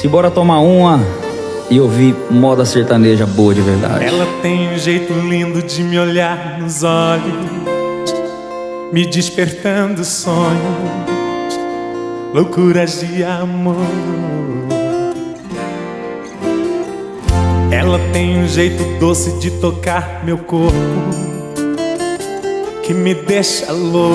Se bora tomar uma e ouvir moda sertaneja boa de verdade. Ela tem um jeito lindo de me olhar nos olhos, me despertando sonhos, loucuras de amor. Ela tem um jeito doce de tocar meu corpo, que me deixa louco.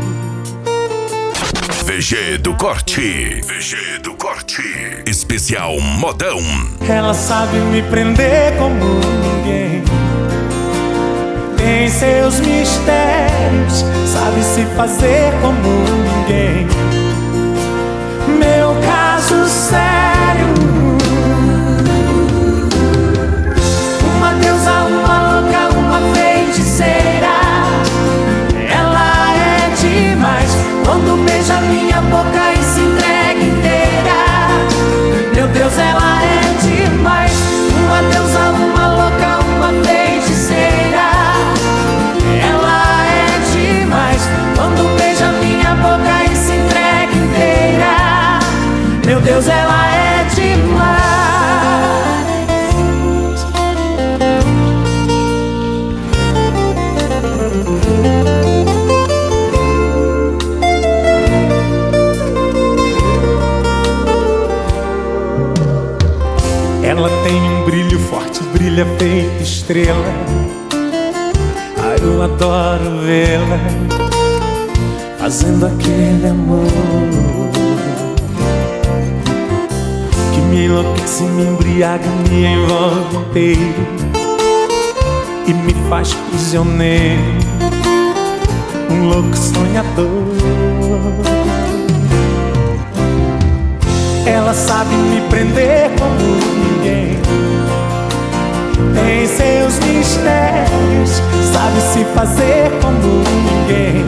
VG do Corte, VG do Corte, especial modão. Ela sabe me prender como ninguém, tem seus mistérios, sabe se fazer como ninguém. Meu caso sério, uma deusa, uma louca, uma feiticeira. Ela é demais quando beija minha boca e se entrega inteira. Meu Deus, ela é demais, uma deusa, uma louca, uma feiticeira. Ela é demais quando beija minha boca e se entrega inteira. Meu Deus, ela é demais. Ela tem um brilho forte, brilha feito estrela. Ai, eu adoro vê-la fazendo aquele amor que me enlouquece, me embriaga, me envolve inteiro e me faz prisioneiro, um louco sonhador. Ela sabe me prender como ninguém, tem seus mistérios, sabe se fazer como ninguém.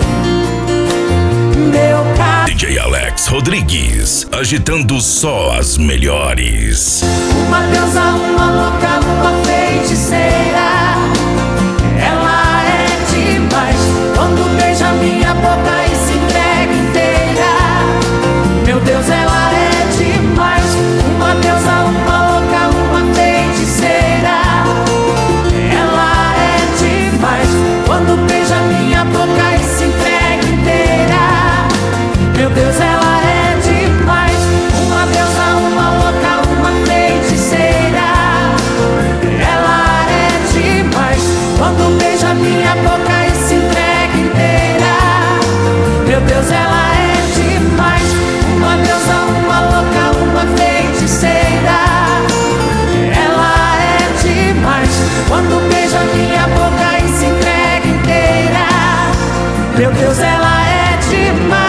Meu caso, DJ Alex Rodrigues, agitando só as melhores. uma deusa, uma louca, uma feiticeira. Ela é demais quando beija minha boca e se entrega inteira. Meu Deus, ela é demais, uma deusa, uma louca, uma feiticeira. Ela é demais quando beija minha boca e se entrega inteira. Meu Deus, ela é demais, uma deusa, uma louca, uma feiticeira. Ela é demais quando beija minha boca e se entrega inteira. Meu Deus, ela é demais, uma deusa, uma louca, uma feiticeira. Ela é demais quando beija minha boca e se entrega inteira. Meu Deus, ela é demais.